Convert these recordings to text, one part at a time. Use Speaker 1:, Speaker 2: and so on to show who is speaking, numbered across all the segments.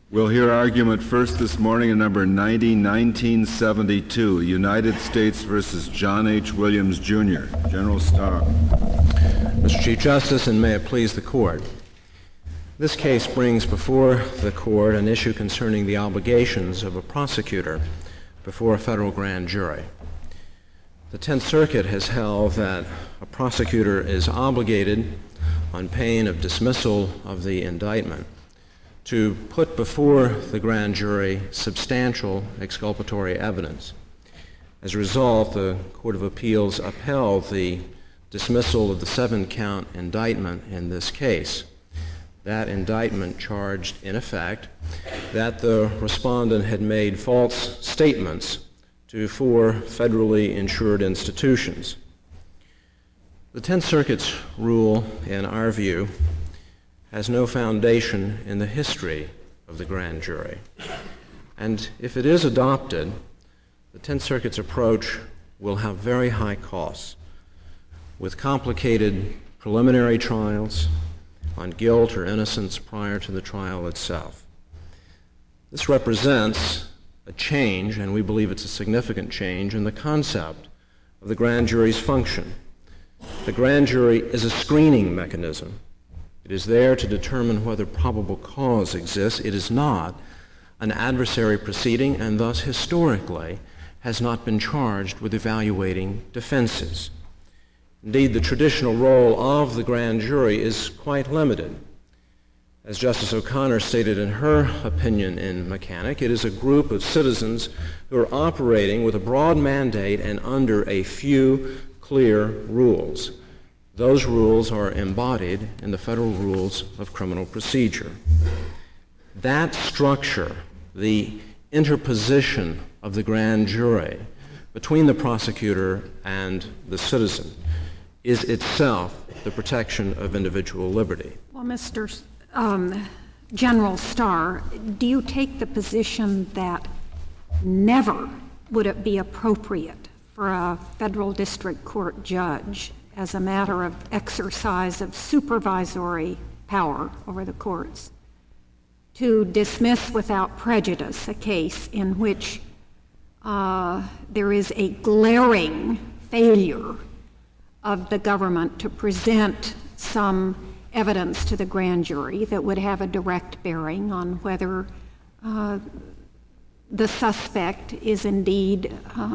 Speaker 1: We'll hear argument first this morning in number 1972, United States versus John H. Williams, Jr. General Starr.
Speaker 2: Mr. Chief Justice, and may it please the Court, this case brings before the Court an issue concerning the obligations of a prosecutor before a federal grand jury. The Tenth Circuit has held that a prosecutor is obligated, on pain of dismissal of the indictment, to put before the grand jury substantial exculpatory evidence. As a result, the Court of Appeals upheld the dismissal of the 7-count indictment in this case. That indictment charged, in effect, that the respondent had made false statements to 4 federally insured institutions. The Tenth Circuit's rule, in our view, has no foundation in the history of the grand jury. And if it is adopted, the Tenth Circuit's approach will have very high costs, with complicated preliminary trials on guilt or innocence prior to the trial itself. This represents a change, and we believe it's a significant change, in the concept of the grand jury's function. The grand jury is a screening mechanism. It is there to determine whether probable cause exists. It is not an adversary proceeding, and thus historically has not been charged with evaluating defenses. Indeed, the traditional role of the grand jury is quite limited. As Justice O'Connor stated in her opinion in Mechanic, it is a group of citizens who are operating with a broad mandate and under a few clear rules. Those rules are embodied in the Federal Rules of Criminal Procedure. That structure, the interposition of the grand jury between the prosecutor and the citizen, is itself the protection of individual liberty.
Speaker 3: Well, Mr. General Starr, do you take the position that never would it be appropriate for a federal district court judge, as a matter of exercise of supervisory power over the courts, to dismiss without prejudice a case in which there is a glaring failure of the government to present some evidence to the grand jury that would have a direct bearing on whether the suspect is indeed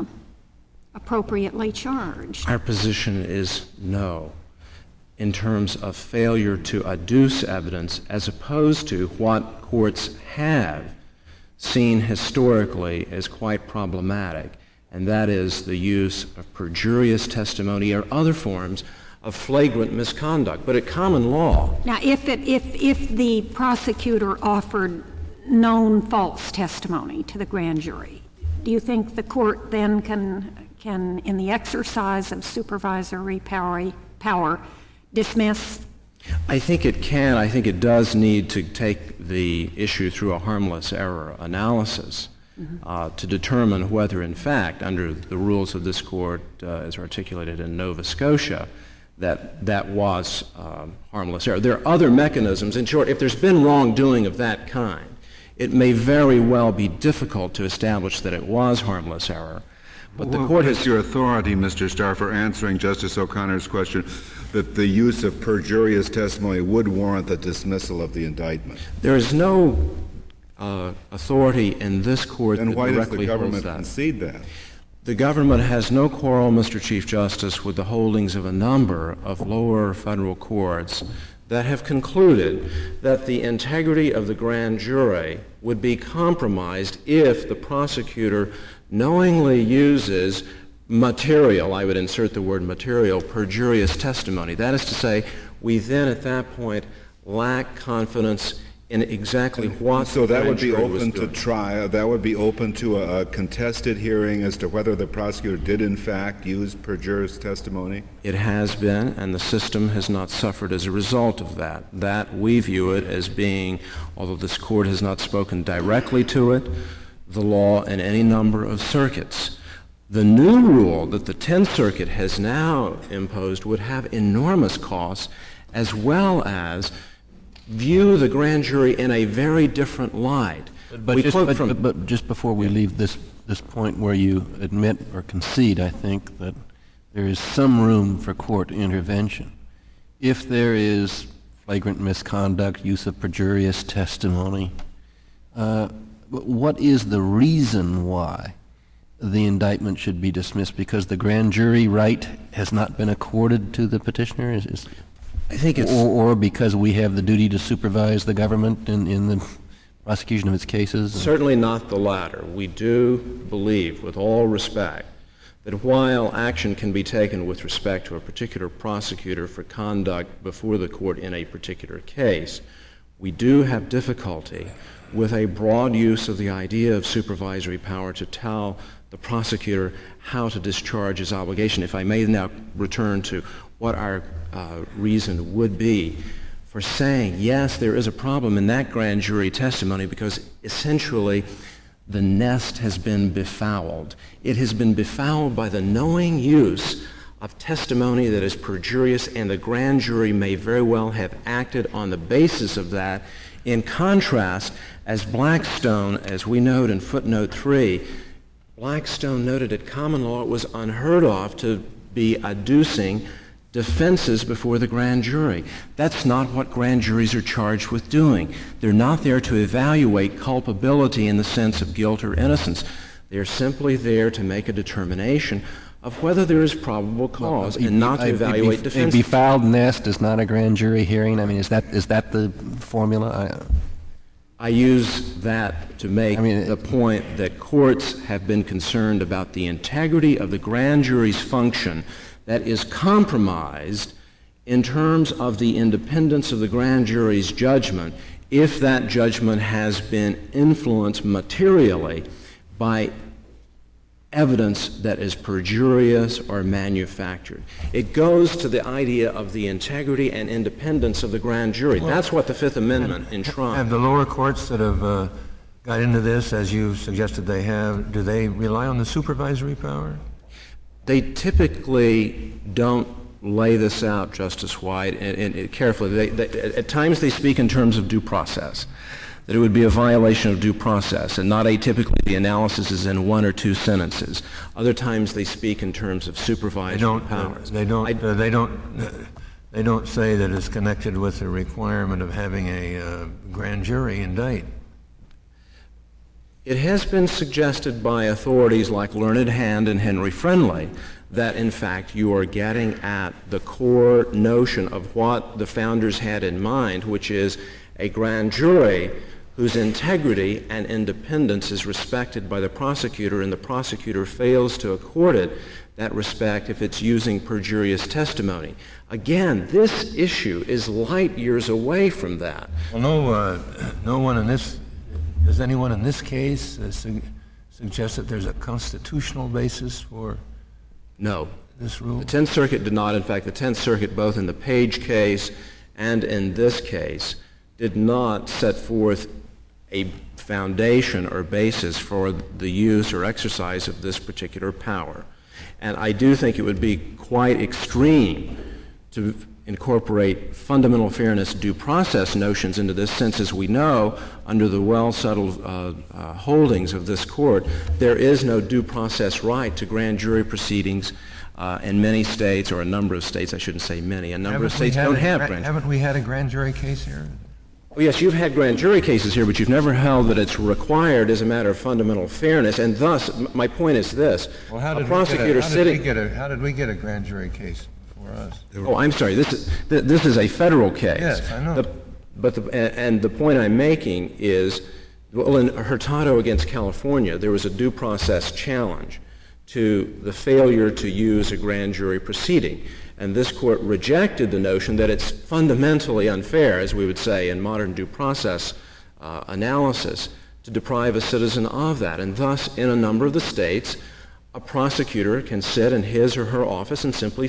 Speaker 3: appropriately charged?
Speaker 2: Our position is no, in terms of failure to adduce evidence, as opposed to what courts have seen historically as quite problematic, and that is the use of perjurious testimony or other forms of flagrant misconduct. But at common law...
Speaker 3: Now, if the prosecutor offered known false testimony to the grand jury, do you think the court then can in the exercise of supervisory power, dismiss?
Speaker 2: I think it can. I think it does need to take the issue through a harmless error analysis to determine whether, in fact, under the rules of this court, as articulated in Nova Scotia, that was harmless error. There are other mechanisms. In short, if there's been wrongdoing of that kind, it may very well be difficult to establish that it was harmless error. But the court has...
Speaker 1: your authority, Mr. Starr, for answering Justice O'Connor's question that the use of perjurious testimony would warrant the dismissal of the indictment?
Speaker 2: There is no authority in this court that directly holds that.
Speaker 1: Then why does the government concede that?
Speaker 2: The government has no quarrel, Mr. Chief Justice, with the holdings of a number of lower federal courts that have concluded that the integrity of the grand jury would be compromised if the prosecutor knowingly uses material, I would insert the word material, perjurious testimony. That is to say, we then at that point lack confidence in exactly what
Speaker 1: so
Speaker 2: the
Speaker 1: that
Speaker 2: grand
Speaker 1: would be
Speaker 2: jury
Speaker 1: open
Speaker 2: was
Speaker 1: to
Speaker 2: doing.
Speaker 1: trial. That would be open to a contested hearing as to whether the prosecutor did in fact use perjurious testimony?
Speaker 2: It has been, and the system has not suffered as a result of that. That we view it as being, although this court has not spoken directly to it, the law in any number of circuits. The new rule that the Tenth Circuit has now imposed would have enormous costs, as well as view the grand jury in a very different light.
Speaker 4: But just before we leave this point where you admit or concede, I think, that there is some room for court intervention. If there is flagrant misconduct, use of perjurious testimony, what is the reason why the indictment should be dismissed? Because the grand jury right has not been accorded to the petitioner?
Speaker 2: I think it's...
Speaker 4: Or because we have the duty to supervise the government in the prosecution of its cases?
Speaker 2: Certainly not the latter. We do believe, with all respect, that while action can be taken with respect to a particular prosecutor for conduct before the court in a particular case, we do have difficulty with a broad use of the idea of supervisory power to tell the prosecutor how to discharge his obligation. If I may now return to what our reason would be for saying, yes, there is a problem in that grand jury testimony because essentially the nest has been befouled. It has been befouled by the knowing use of testimony that is perjurious, and the grand jury may very well have acted on the basis of that. In contrast, as Blackstone, as we note in footnote 3, Blackstone noted at common law it was unheard of to be adducing defenses before the grand jury. That's not what grand juries are charged with doing. They're not there to evaluate culpability in the sense of guilt or innocence. They're simply there to make a determination of whether there is probable cause and not to evaluate defenses.
Speaker 4: A befouled nest is not a grand jury hearing? I mean, is that the formula?
Speaker 2: I use that to make the point that courts have been concerned about the integrity of the grand jury's function that is compromised in terms of the independence of the grand jury's judgment if that judgment has been influenced materially by evidence that is perjurious or manufactured. It goes to the idea of the integrity and independence of the grand jury. That's what the Fifth Amendment enshrines.
Speaker 5: Have the lower courts that have got into this, as you suggested they have, do they rely on the supervisory power?
Speaker 2: They typically don't lay this out, Justice White, and carefully. At times they speak in terms of due process, that it would be a violation of due process, and not atypically the analysis is in one or two sentences. Other times they speak in terms of supervisory powers.
Speaker 5: They don't say that it's connected with the requirement of having a grand jury indict.
Speaker 2: It has been suggested by authorities like Learned Hand and Henry Friendly that, in fact, you are getting at the core notion of what the founders had in mind, which is a grand jury whose integrity and independence is respected by the prosecutor, and the prosecutor fails to accord it that respect if it's using perjurious testimony. Again, this issue is light years away from that.
Speaker 5: Well, no one in this... Does anyone in this case suggest that there's a constitutional basis for this rule?
Speaker 2: The Tenth Circuit did not. In fact, the Tenth Circuit, both in the Page case and in this case, did not set forth a foundation or basis for the use or exercise of this particular power. And I do think it would be quite extreme to incorporate fundamental fairness due process notions into this, since, as we know, under the well-settled holdings of this court, there is no due process right to grand jury proceedings in many states, or a number of states, I shouldn't say many, a number of states don't have grand jury.
Speaker 5: Haven't we had a grand jury case here?
Speaker 2: Well, yes, you've had grand jury cases here, but you've never held that it's required as a matter of fundamental fairness, and thus, my point is this.
Speaker 5: Well, how did we get a grand jury case? Us.
Speaker 2: Oh, I'm sorry. This is a federal case.
Speaker 5: Yes, I know.
Speaker 2: And the point I'm making is, well, in Hurtado against California, there was a due process challenge to the failure to use a grand jury proceeding, and this court rejected the notion that it's fundamentally unfair, as we would say in modern due process analysis, to deprive a citizen of that, and thus, in a number of the states, a prosecutor can sit in his or her office and simply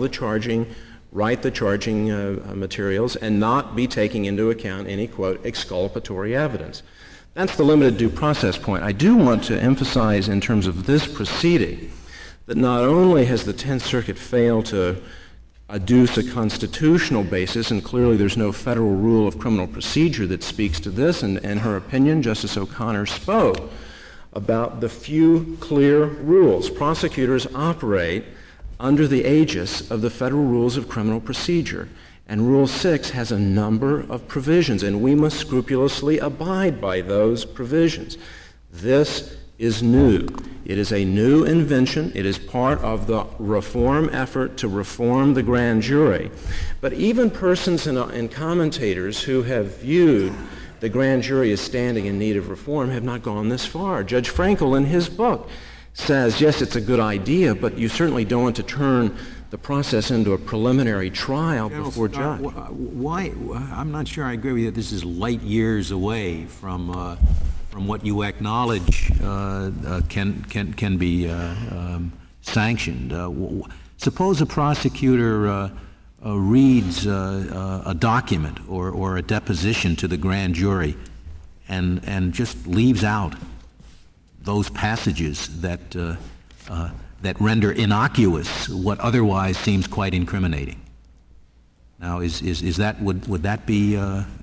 Speaker 2: write the charging materials and not be taking into account any, quote, exculpatory evidence. That's the limited due process point. I do want to emphasize in terms of this proceeding that not only has the Tenth Circuit failed to adduce a constitutional basis, and clearly there's no federal rule of criminal procedure that speaks to this, and in her opinion, Justice O'Connor spoke about the few clear rules. Prosecutors operate under the aegis of the federal rules of criminal procedure, and Rule 6 has a number of provisions, and we must scrupulously abide by those provisions. This is new. It is a new invention. It is part of the reform effort to reform the grand jury. But even persons and commentators who have viewed the grand jury as standing in need of reform have not gone this far. Judge Frankel, in his book, says, yes, it's a good idea, but you certainly don't want to turn the process into a preliminary trial before judge.
Speaker 6: Why? I'm not sure I agree with you. This is light years away from what you acknowledge can be sanctioned. Suppose a prosecutor reads a document or a deposition to the grand jury and just leaves out those passages that render innocuous what otherwise seems quite incriminating. Now, is that would that be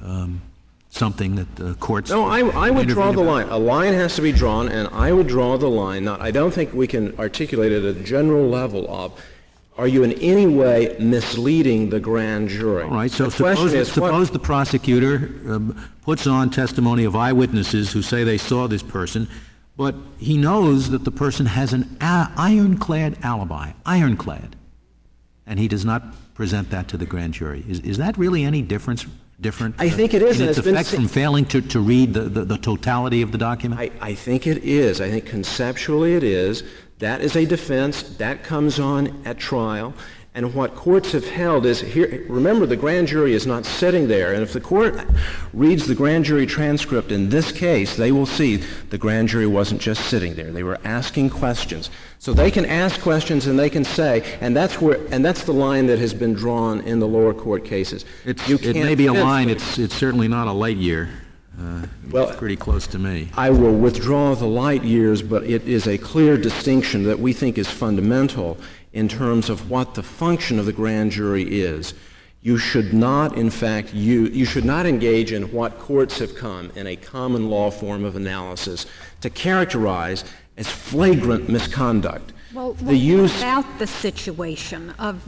Speaker 6: something that the courts?
Speaker 2: No, I would draw the line. A line has to be drawn, and I would draw the line. Now, I don't think we can articulate it at a general level of, are you in any way misleading the grand jury?
Speaker 6: All right, so suppose the prosecutor puts on testimony of eyewitnesses who say they saw this person, but he knows that the person has an ironclad alibi, ironclad, and he does not present that to the grand jury. Is that really any different?
Speaker 2: I think it is.
Speaker 6: In its effect from failing to read the totality of the document?
Speaker 2: I think it is. I think conceptually it is. That is a defense. That comes on at trial. And what courts have held is, here, remember, the grand jury is not sitting there. And if the court reads the grand jury transcript in this case, they will see the grand jury wasn't just sitting there. They were asking questions. So they can ask questions and they can say, and that's the line that has been drawn in the lower court cases.
Speaker 6: It may be a line. It's certainly not a light year.
Speaker 2: Well,
Speaker 6: it's pretty close to me.
Speaker 2: I will withdraw the light years, but it is a clear distinction that we think is fundamental in terms of what the function of the grand jury is. You should not, in fact, you should not engage in what courts have come in a common law form of analysis to characterize as flagrant misconduct.
Speaker 3: Well, what about the situation of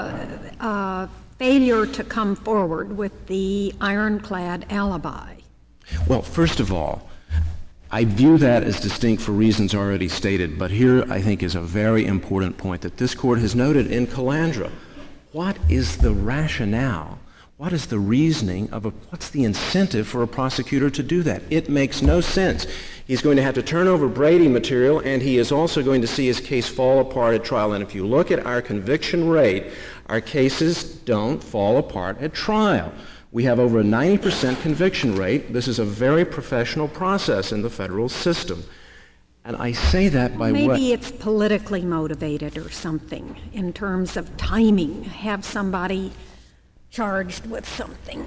Speaker 3: the failure to come forward with the ironclad alibi?
Speaker 2: Well, first of all, I view that as distinct for reasons already stated, but here I think is a very important point that this court has noted in Calandra. What is the rationale? What is the reasoning what's the incentive for a prosecutor to do that? It makes no sense. He's going to have to turn over Brady material, and he is also going to see his case fall apart at trial. And if you look at our conviction rate, our cases don't fall apart at trial. We have over a 90% conviction rate. This is a very professional process in the federal system. And I say that by
Speaker 3: Maybe it's politically motivated or something in terms of timing. Have somebody charged with something.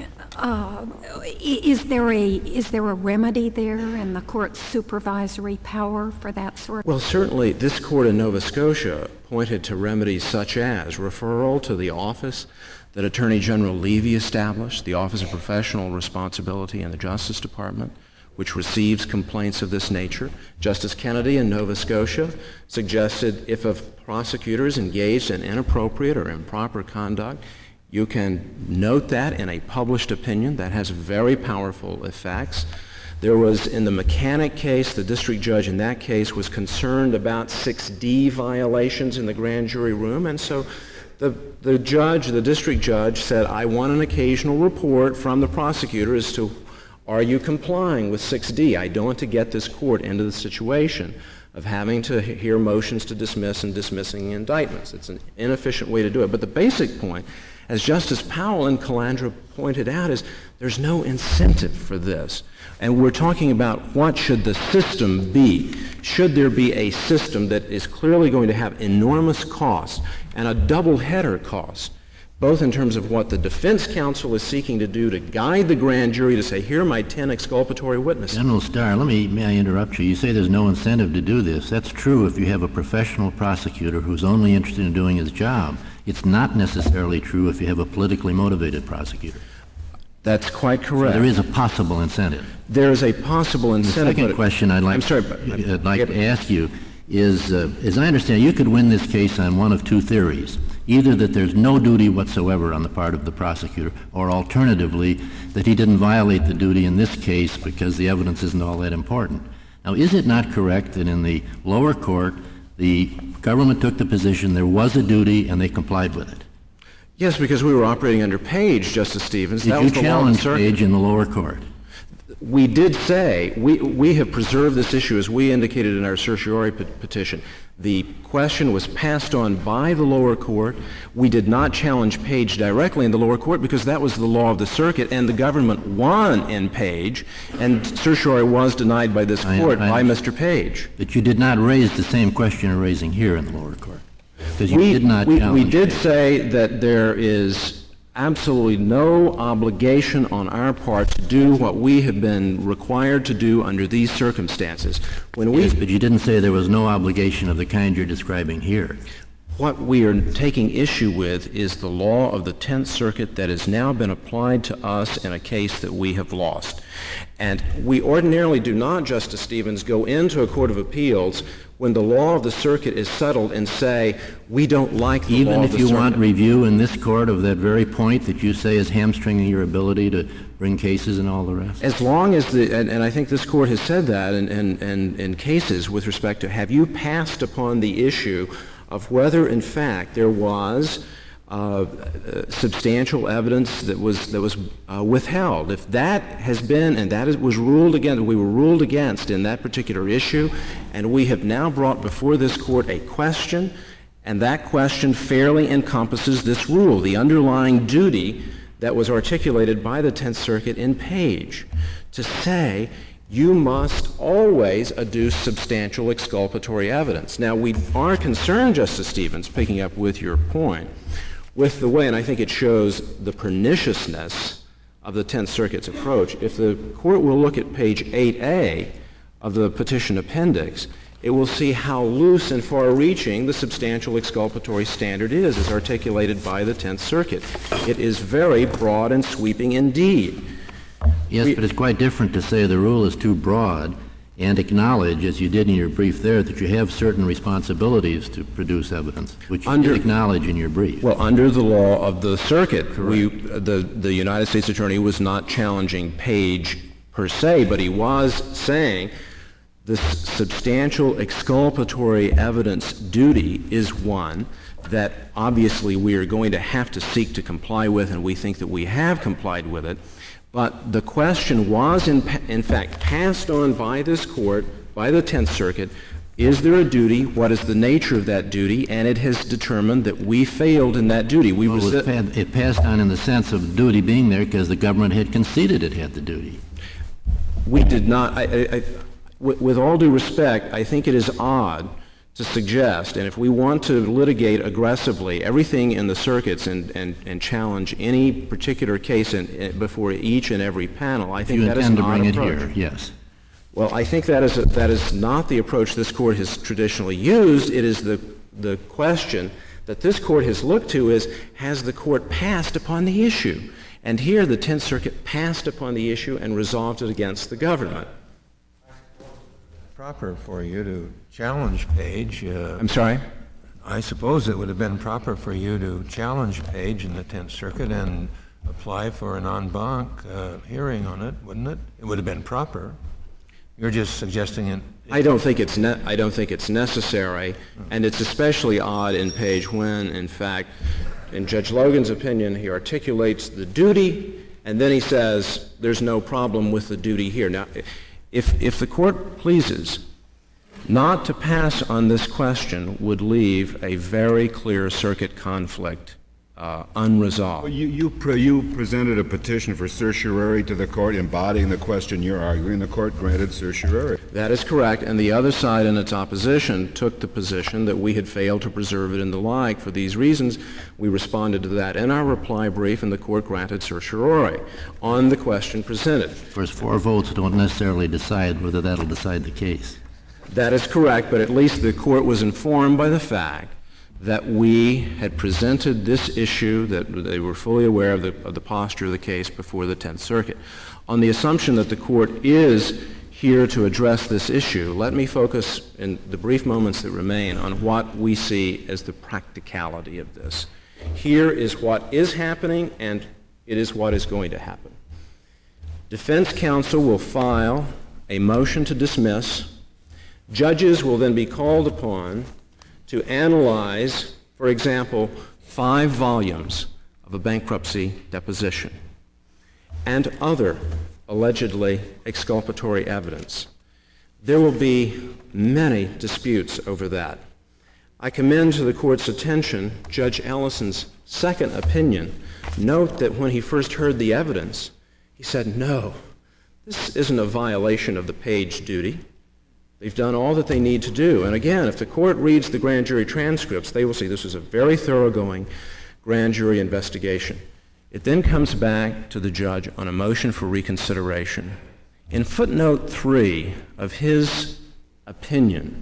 Speaker 3: Is there a remedy there in the court's supervisory power for that sort of
Speaker 2: Well, certainly this court in Nova Scotia pointed to remedies such as referral to the office that Attorney General Levy established, the Office of Professional Responsibility in the Justice Department, which receives complaints of this nature. Justice Kennedy in Nova Scotia suggested if a prosecutor is engaged in inappropriate or improper conduct, you can note that in a published opinion. That has very powerful effects. There was, in the Mechanic case, the district judge in that case was concerned about 6D violations in the grand jury room, and so the district judge said, I want an occasional report from the prosecutor as to, are you complying with 6D? I don't want to get this court into the situation of having to hear motions to dismiss and dismissing indictments. It's an inefficient way to do it. But the basic point, as Justice Powell in Calandra pointed out, is there's no incentive for this. And we're talking about what should the system be. Should there be a system that is clearly going to have enormous cost and a double-header cost, both in terms of what the defense counsel is seeking to do to guide the grand jury to say, here are my 10 exculpatory witnesses.
Speaker 4: General Starr, may I interrupt you? You say there's no incentive to do this. That's true if you have a professional prosecutor who's only interested in doing his job. It's not necessarily true if you have a politically motivated prosecutor.
Speaker 2: That's quite
Speaker 4: So
Speaker 2: correct.
Speaker 4: there is a possible incentive.
Speaker 2: There is a possible
Speaker 4: The
Speaker 2: incentive.
Speaker 4: second
Speaker 2: but-
Speaker 4: question I'd like to ask you is, as I understand, you could win this case on one of two theories. Either that there's no duty whatsoever on the part of the prosecutor, or alternatively, that he didn't violate the duty in this case because the evidence isn't all that important. Now, is it not correct that in the lower court, the government took the position there was a duty and they complied with it?
Speaker 2: Yes, because we were operating under Page, Justice Stevens.
Speaker 4: Did
Speaker 2: That
Speaker 4: you
Speaker 2: was the law of the
Speaker 4: challenge
Speaker 2: circuit.
Speaker 4: Page in the lower court?
Speaker 2: We did say, we have preserved this issue as we indicated in our certiorari petition. The question was passed on by the lower court. We did not challenge Page directly in the lower court because that was the law of the circuit, and the government won in Page, and certiorari was denied by this court by Mr. Page.
Speaker 4: But you did not raise the same question you're raising here in the lower court. Because you did not challenge
Speaker 2: We did
Speaker 4: Page.
Speaker 2: say that there is absolutely no obligation on our part to do what we have been required to do under these circumstances. When we
Speaker 4: Yes, but you didn't say there was no obligation of the kind you're describing here.
Speaker 2: What we are taking issue with is the law of the Tenth Circuit that has now been applied to us in a case that we have lost. And we ordinarily do not, Justice Stevens, go into a court of appeals when the law of the circuit is settled and say, we don't like the law
Speaker 4: Even
Speaker 2: of the
Speaker 4: if you
Speaker 2: circuit.
Speaker 4: want review in this court of that very point that you say is hamstringing your ability to bring cases and all the rest?
Speaker 2: As long as and I think this court has said that in cases with respect to, have you passed upon the issue of whether, in fact, there was substantial evidence that was withheld. If that has been, and that was ruled against, we were ruled against in that particular issue, and we have now brought before this court a question, and that question fairly encompasses this rule, the underlying duty that was articulated by the Tenth Circuit in Page, to say you must always adduce substantial exculpatory evidence. Now, we are concerned, Justice Stevens, picking up with your point, with the way, and I think it shows the perniciousness of the Tenth Circuit's approach. If the court will look at page 8A of the petition appendix, it will see how loose and far-reaching the substantial exculpatory standard is as articulated by the Tenth Circuit. It is very broad and sweeping indeed.
Speaker 4: Yes, but it's quite different to say the rule is too broad and acknowledge, as you did in your brief there, that you have certain responsibilities to produce evidence, which you did acknowledge in your brief.
Speaker 2: Well, under the law of the circuit, the United States Attorney was not challenging Page per se, but he was saying the substantial exculpatory evidence duty is one that obviously we are going to have to seek to comply with, and we think that we have complied with it. But the question was, in fact, passed on by this court, by the Tenth Circuit, is there a duty? What is the nature of that duty? And it has determined that we failed in that duty.
Speaker 4: It passed on in the sense of duty being there because the government had conceded it had the duty.
Speaker 2: We did not. With all due respect, I think it is odd to suggest, and if we want to litigate aggressively everything in the circuits and challenge any particular case before each and every panel, I think that is an odd approach.
Speaker 4: You intend to bring it here, yes.
Speaker 2: Well, I think that is not the approach this court has traditionally used. It is the question that this court has looked to is, has the court passed upon the issue? And here the Tenth Circuit passed upon the issue and resolved it against the government.
Speaker 5: Proper for you to challenge Page.
Speaker 2: I'm sorry?
Speaker 5: I suppose it would have been proper for you to challenge Page in the Tenth Circuit and apply for an en banc hearing on it, wouldn't it? It would have been proper. You're just suggesting it.
Speaker 2: I don't think it's necessary, and it's especially odd in Page when, in fact, in Judge Logan's opinion, he articulates the duty, and then he says there's no problem with the duty here. Now, if the court pleases, not to pass on this question would leave a very clear circuit conflict unresolved.
Speaker 1: Well, you presented a petition for certiorari to the court embodying the question you're arguing. The court granted certiorari.
Speaker 2: That is correct, and the other side in its opposition took the position that we had failed to preserve it and the like. For these reasons, we responded to that in our reply brief, and the court granted certiorari on the question presented.
Speaker 4: Of course, 4 votes don't necessarily decide whether that'll decide the case.
Speaker 2: That is correct, but at least the court was informed by the fact that we had presented this issue, that they were fully aware of the posture of the case before the Tenth Circuit. On the assumption that the Court is here to address this issue, let me focus in the brief moments that remain on what we see as the practicality of this. Here is what is happening, and it is what is going to happen. Defense counsel will file a motion to dismiss. Judges will then be called upon to analyze, for example, 5 volumes of a bankruptcy deposition and other allegedly exculpatory evidence. There will be many disputes over that. I commend to the Court's attention Judge Ellison's second opinion. Note that when he first heard the evidence, he said, no, this isn't a violation of the page duty. They've done all that they need to do. And again, if the Court reads the grand jury transcripts, they will see this was a very thoroughgoing grand jury investigation. It then comes back to the judge on a motion for reconsideration. In footnote 3 of his opinion,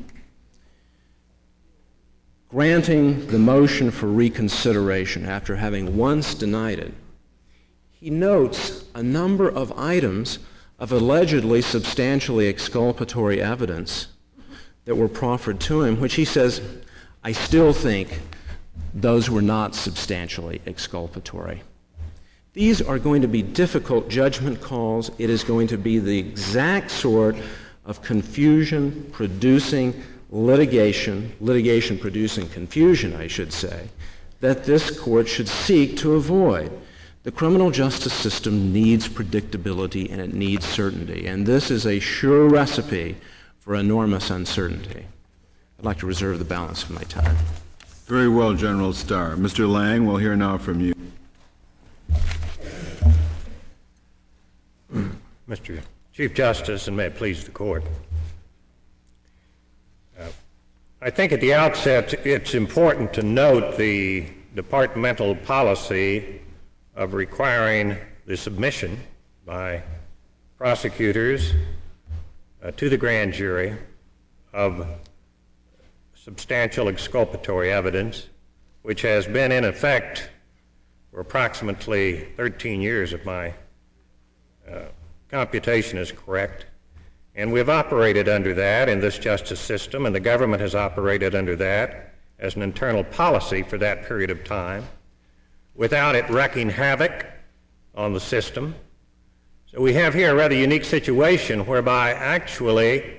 Speaker 2: granting the motion for reconsideration after having once denied it, he notes a number of items of allegedly substantially exculpatory evidence that were proffered to him, which he says, I still think those were not substantially exculpatory. These are going to be difficult judgment calls. It is going to be the exact sort of confusion-producing litigation producing confusion, I should say, that this Court should seek to avoid. The criminal justice system needs predictability and it needs certainty, and this is a sure recipe for enormous uncertainty. I'd like to reserve the balance of my time.
Speaker 1: Very well, General Starr. Mr. Lang, we'll hear now from you.
Speaker 7: Mr. Chief Justice, and may it please the Court, I think at the outset it's important to note the departmental policy of requiring the submission by prosecutors to the grand jury of substantial exculpatory evidence, which has been in effect for approximately 13 years if my computation is correct. And we've operated under that in this justice system, and the government has operated under that as an internal policy for that period of time, without it wreaking havoc on the system. So we have here a rather unique situation whereby actually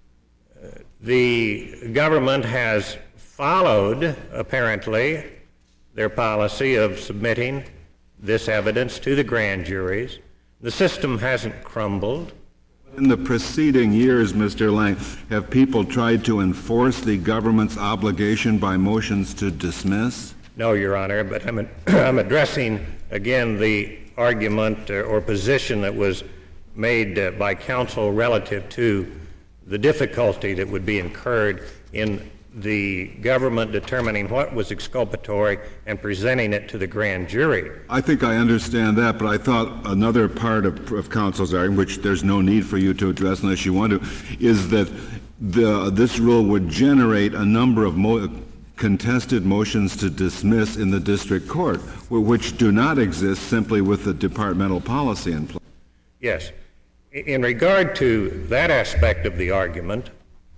Speaker 7: the government has followed, apparently, their policy of submitting this evidence to the grand juries. The system hasn't crumbled.
Speaker 1: In the preceding years, Mr. Lang, have people tried to enforce the government's obligation by motions to dismiss?
Speaker 7: No, Your Honor, but I'm addressing, again, the argument or position that was made by counsel relative to the difficulty that would be incurred in the government determining what was exculpatory and presenting it to the grand jury.
Speaker 1: I think I understand that, but I thought another part of counsel's argument, which there's no need for you to address unless you want to, is that this rule would generate a number of contested motions to dismiss in the district court, which do not exist simply with the departmental policy in place.
Speaker 7: Yes. In regard to that aspect of the argument,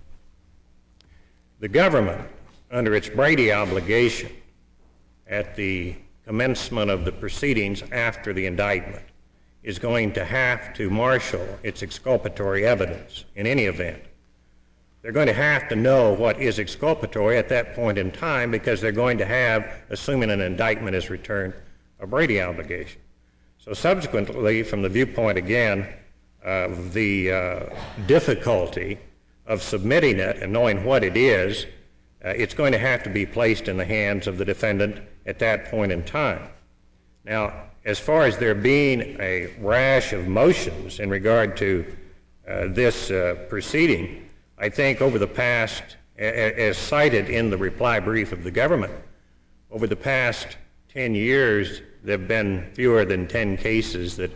Speaker 7: the government, under its Brady obligation at the commencement of the proceedings after the indictment, is going to have to marshal its exculpatory evidence in any event. They're going to have to know what is exculpatory at that point in time because they're going to have, assuming an indictment is returned, a Brady obligation. So subsequently, from the viewpoint again of the difficulty of submitting it and knowing what it is, it's going to have to be placed in the hands of the defendant at that point in time. Now, as far as there being a rash of motions in regard to this proceeding, I think over the past, as cited in the reply brief of the government, over the past 10 years, there have been fewer than 10 cases that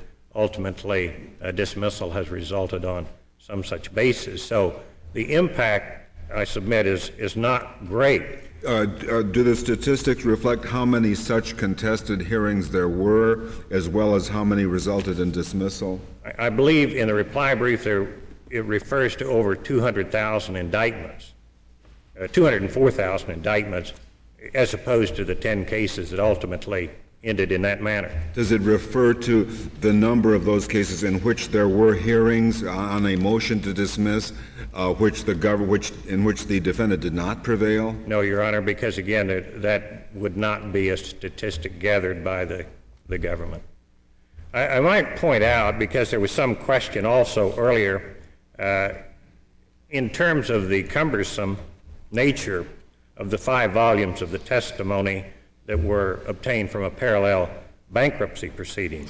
Speaker 7: ultimately a dismissal has resulted on some such basis. So the impact I submit, is not great.
Speaker 1: Do the statistics reflect how many such contested hearings there were, as well as how many resulted in dismissal?
Speaker 7: I believe in the reply brief it refers to over 200,000 indictments, 204,000 indictments, as opposed to the 10 cases that ultimately ended in that manner.
Speaker 1: Does it refer to the number of those cases in which there were hearings on a motion to dismiss, in which the defendant did not prevail?
Speaker 7: No, Your Honor, because again, that would not be a statistic gathered by the government. I might point out, because there was some question also earlier, in terms of the cumbersome nature of the 5 volumes of the testimony that were obtained from a parallel bankruptcy proceeding.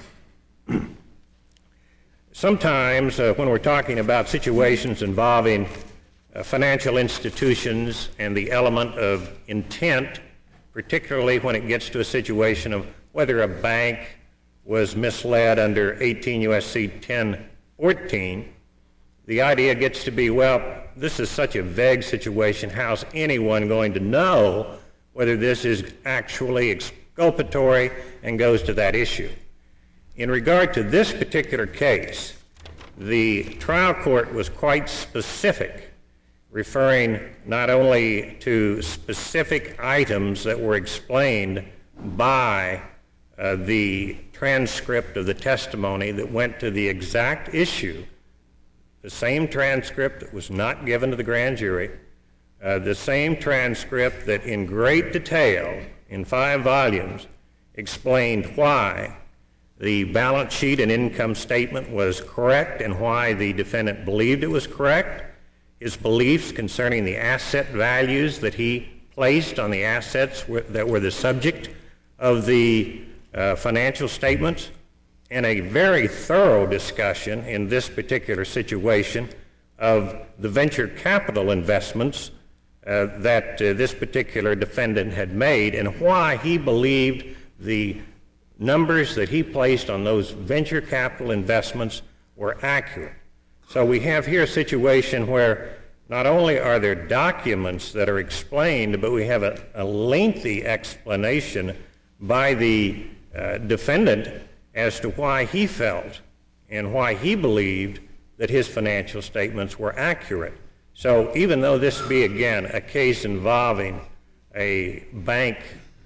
Speaker 7: Sometimes when we're talking about situations involving financial institutions and the element of intent, particularly when it gets to a situation of whether a bank was misled under 18 U.S.C. 1014, the idea gets to be, well, this is such a vague situation, how's anyone going to know whether this is actually exculpatory, and goes to that issue. In regard to this particular case, the trial court was quite specific, referring not only to specific items that were explained by the transcript of the testimony that went to the exact issue, the same transcript that was not given to the grand jury, the same transcript that in great detail, in 5 volumes, explained why the balance sheet and income statement was correct and why the defendant believed it was correct, his beliefs concerning the asset values that he placed on the assets that were the subject of the financial statements, and a very thorough discussion in this particular situation of the venture capital investments that this particular defendant had made, and why he believed the numbers that he placed on those venture capital investments were accurate. So we have here a situation where not only are there documents that are explained, but we have a lengthy explanation by the defendant as to why he felt and why he believed that his financial statements were accurate. So even though this be, again, a case involving a bank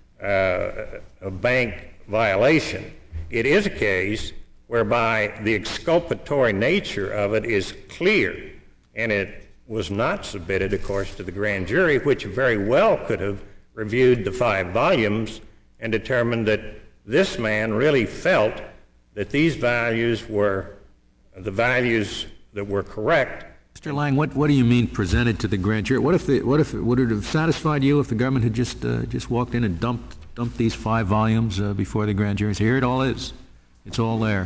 Speaker 7: violation, it is a case whereby the exculpatory nature of it is clear, and it was not submitted, of course, to the grand jury, which very well could have reviewed the 5 volumes and determined that this man really felt that these values were the values that were correct.
Speaker 6: Mr. Lang, what do you mean presented to the grand jury? Would it have satisfied you if the government had just walked in and dumped these 5 volumes before the grand jury? So here it all is. It's all there.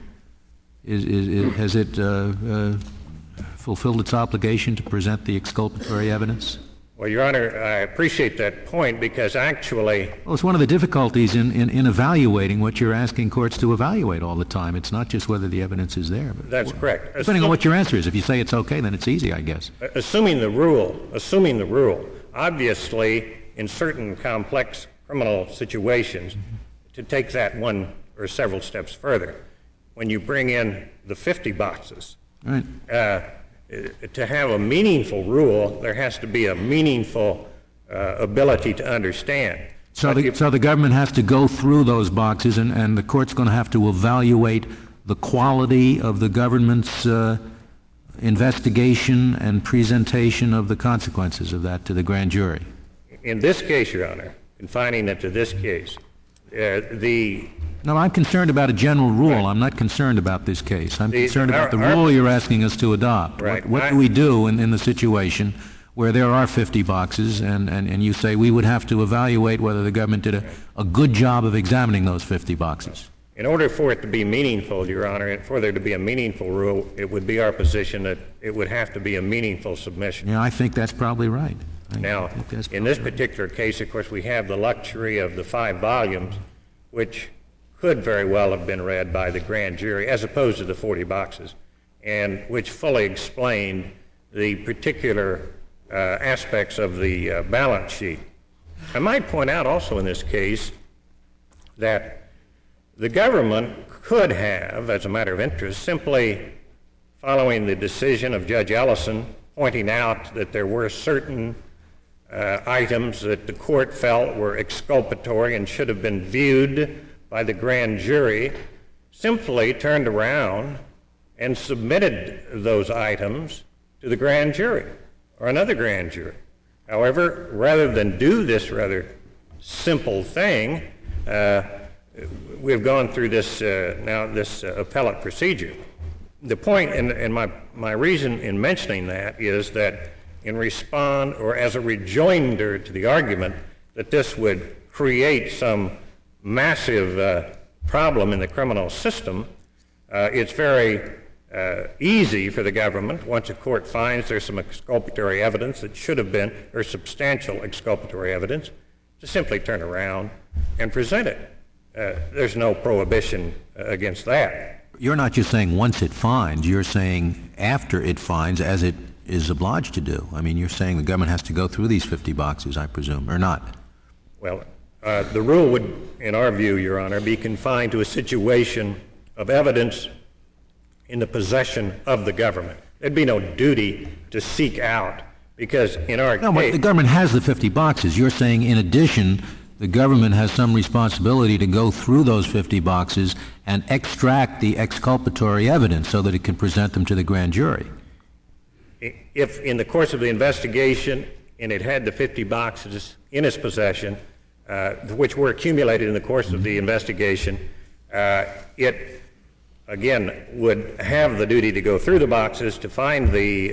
Speaker 6: Has it fulfilled its obligation to present the exculpatory evidence?
Speaker 7: Well, Your Honor, I appreciate that point, because actually...
Speaker 6: Well, it's one of the difficulties in evaluating what you're asking courts to evaluate all the time. It's not just whether the evidence is there. But
Speaker 7: that's correct.
Speaker 6: Depending on what your answer is. If you say it's okay, then it's easy, I guess.
Speaker 7: Assuming the rule, obviously, in certain complex criminal situations, to take that one or several steps further, when you bring in the 50 boxes,
Speaker 6: right.
Speaker 7: To have a meaningful rule, there has to be a meaningful ability to understand.
Speaker 6: So the government has to go through those boxes, and the court's going to have to evaluate the quality of the government's investigation and presentation of the consequences of that to the grand jury.
Speaker 7: In this case, Your Honor, confining it to this case,
Speaker 6: No, I'm concerned about a general rule. Right. I'm not concerned about this case. I'm concerned about the rule you're asking us to adopt.
Speaker 7: Right.
Speaker 6: What do we do in the situation where there are 50 boxes and you say we would have to evaluate whether the government did a good job of examining those 50 boxes?
Speaker 7: In order for it to be meaningful, Your Honor, and for there to be a meaningful rule, it would be our position that it would have to be a meaningful submission.
Speaker 6: Yeah, I think that's probably right.
Speaker 7: Now, in this particular case, of course, we have the luxury of the 5 volumes, which could very well have been read by the grand jury, as opposed to the 40 boxes, and which fully explained the particular aspects of the balance sheet. I might point out also in this case that the government could have, as a matter of interest, simply following the decision of Judge Ellison, pointing out that there were certain items that the court felt were exculpatory and should have been viewed by the grand jury, simply turned around and submitted those items to the grand jury or another grand jury. However, rather than do this rather simple thing, we've gone through this this appellate procedure. The point and my reason in mentioning that is that in response or as a rejoinder to the argument that this would create some massive problem in the criminal system, it's very easy for the government, once a court finds there's some exculpatory evidence that should have been, or substantial exculpatory evidence, to simply turn around and present it. There's no prohibition against that.
Speaker 6: You're not just saying once it finds, you're saying after it finds, as it is obliged to do. I mean, you're saying the government has to go through these 50 boxes, I presume, or not?
Speaker 7: Well, the rule would, in our view, Your Honor, be confined to a situation of evidence in the possession of the government. There'd be no duty to seek out, because in our case...
Speaker 6: No, but the government has the 50 boxes. You're saying, in addition, the government has some responsibility to go through those 50 boxes and extract the exculpatory evidence so that it can present them to the grand jury.
Speaker 7: If in the course of the investigation, and it had the 50 boxes in its possession, which were accumulated in the course of the investigation, it, again, would have the duty to go through the boxes to find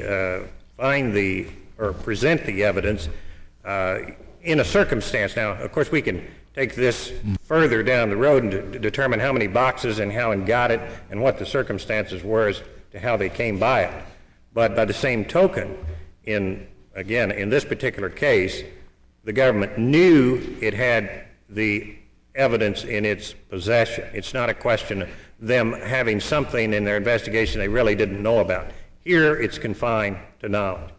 Speaker 7: or present the evidence in a circumstance. Now, of course, we can take this further down the road and to determine how many boxes and how it got it and what the circumstances were as to how they came by it. But by the same token, in this particular case, the government knew it had the evidence in its possession. It's not a question of them having something in their investigation they really didn't know about. Here, it's confined to knowledge.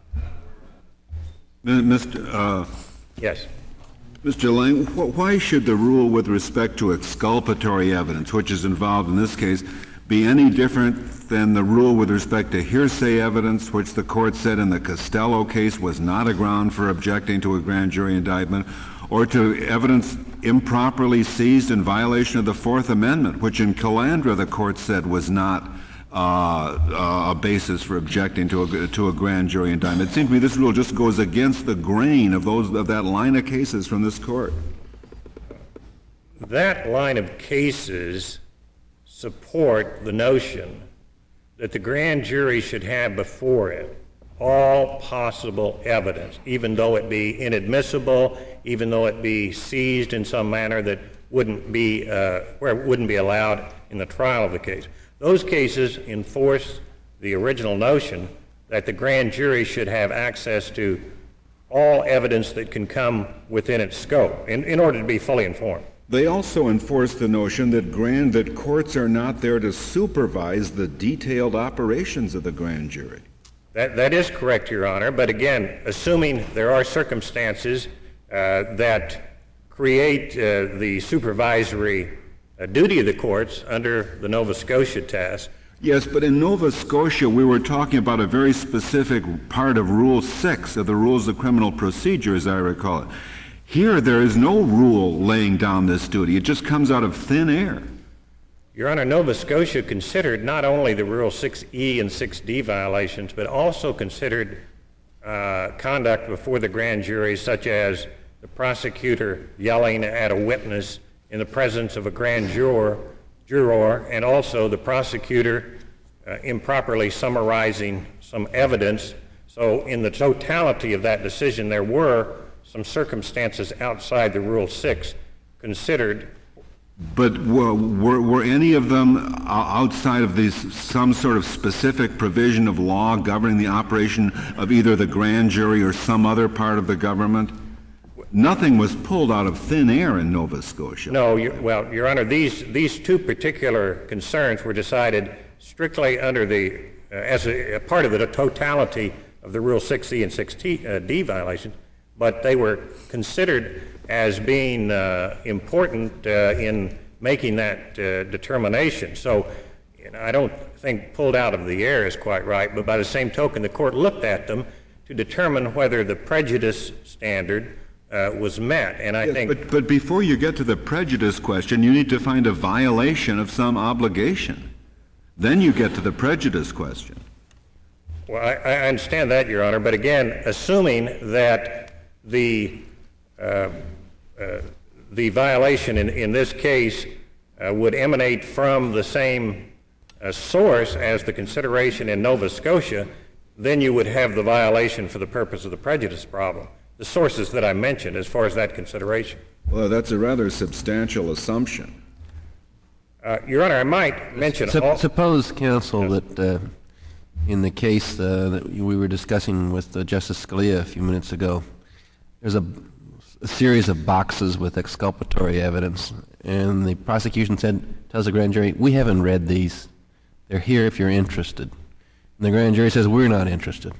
Speaker 7: Yes.
Speaker 1: Mr. Lang, why should the rule with respect to exculpatory evidence, which is involved in this case, be any different than the rule with respect to hearsay evidence, which the court said in the Costello case was not a ground for objecting to a grand jury indictment, or to evidence improperly seized in violation of the Fourth Amendment, which in Calandra the court said was not a basis for objecting to a grand jury indictment? It seems to me this rule just goes against the grain of that line of cases from this court.
Speaker 7: That line of cases support the notion that the grand jury should have before it all possible evidence, even though it be inadmissible, even though it be seized in some manner that wouldn't be where it wouldn't be allowed in the trial of the case. Those cases enforce the original notion that the grand jury should have access to all evidence that can come within its scope in order to be fully informed.
Speaker 1: They also enforce the notion that courts are not there to supervise the detailed operations of the grand jury.
Speaker 7: That is correct, Your Honor, but again, assuming there are circumstances that create the supervisory duty of the courts under the Nova Scotia test.
Speaker 1: Yes, but in Nova Scotia we were talking about a very specific part of Rule 6 of the Rules of Criminal Procedure, as I recall it. Here there is no rule laying down this duty. It just comes out of thin air.
Speaker 7: Your Honor, Nova Scotia considered not only the Rule 6E and 6D violations, but also considered conduct before the grand jury, such as the prosecutor yelling at a witness in the presence of a grand juror, and also the prosecutor improperly summarizing some evidence. So in the totality of that decision, there were some circumstances outside the Rule 6 considered.
Speaker 1: But were any of them outside of some sort of specific provision of law governing the operation of either the grand jury or some other part of the government? Nothing was pulled out of thin air in Nova Scotia.
Speaker 7: No, Your Honor, these two particular concerns were decided strictly under as a part of the totality of the Rule 6E and 6D violations, but they were considered as being important in making that determination. So I don't think pulled out of the air is quite right, but by the same token, the court looked at them to determine whether the prejudice standard was met. And I think...
Speaker 1: But before you get to the prejudice question, you need to find a violation of some obligation. Then you get to the prejudice question.
Speaker 7: Well, I understand that, Your Honor, but again, assuming that the violation in this case would emanate from the same source as the consideration in Nova Scotia, then you would have the violation for the purpose of the prejudice problem. The sources that I mentioned as far as that consideration.
Speaker 1: Well, that's a rather substantial assumption.
Speaker 7: Your Honor, I might mention...
Speaker 4: Suppose, counsel, that in the case that we were discussing with Justice Scalia a few minutes ago, there's a series of boxes with exculpatory evidence, and the prosecution tells the grand jury, we haven't read these. They're here if you're interested. And the grand jury says, we're not interested.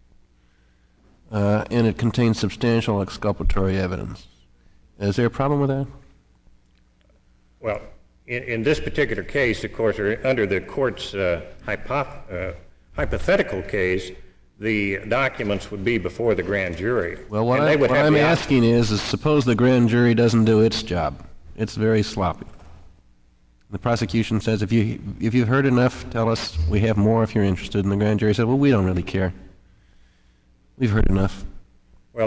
Speaker 4: And it contains substantial exculpatory evidence. Is there a problem with that?
Speaker 7: Well, in this particular case, of course, or under the court's hypothetical case, the documents would be before the grand jury.
Speaker 4: Well, what I'm asking is suppose the grand jury doesn't do its job. It's very sloppy. The prosecution says, if you've heard enough, tell us. We have more if you're interested. And the grand jury said, well, we don't really care. We've heard enough.
Speaker 7: Well,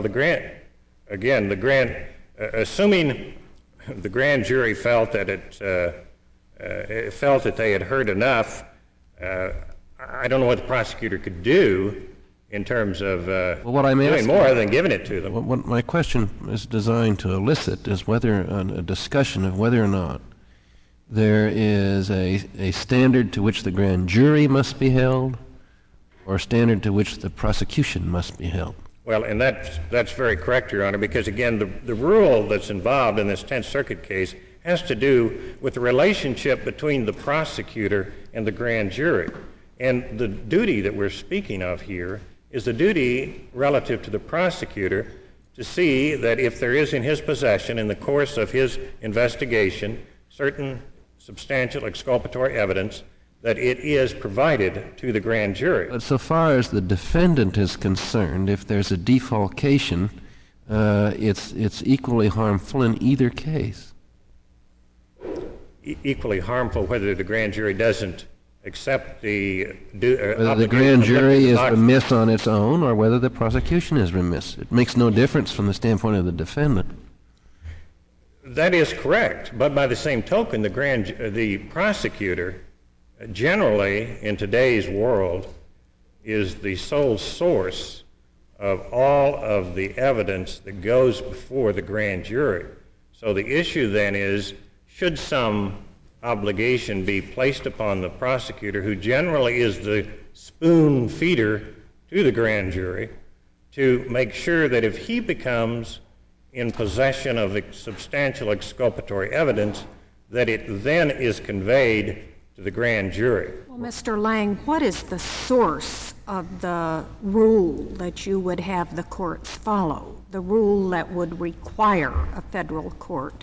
Speaker 7: assuming the grand jury felt that felt that they had heard enough, I don't know what the prosecutor could do in terms of doing more than giving it to them.
Speaker 4: What my question is designed to elicit is whether a discussion of whether or not there is a standard to which the grand jury must be held or a standard to which the prosecution must be held.
Speaker 7: Well, and that's very correct, Your Honor, because, again, the rule that's involved in this Tenth Circuit case has to do with the relationship between the prosecutor and the grand jury. And the duty that we're speaking of here is the duty relative to the prosecutor to see that if there is in his possession, in the course of his investigation, certain substantial exculpatory evidence, that it is provided to the grand jury.
Speaker 4: But so far as the defendant is concerned, if there's a defalcation, it's equally harmful in either case.
Speaker 7: Equally harmful whether the grand jury doesn't accept
Speaker 4: whether the grand jury is remiss on its own or whether the prosecution is remiss. It makes no difference from the standpoint of the defendant.
Speaker 7: That is correct, but by the same token, the prosecutor generally in today's world is the sole source of all of the evidence that goes before the grand jury. So the issue then is, should some obligation be placed upon the prosecutor, who generally is the spoon feeder to the grand jury, to make sure that if he becomes in possession of substantial exculpatory evidence, that it then is conveyed to the grand jury.
Speaker 3: Well, Mr. Lang, what is the source of the rule that you would have the courts follow, the rule that would require a federal court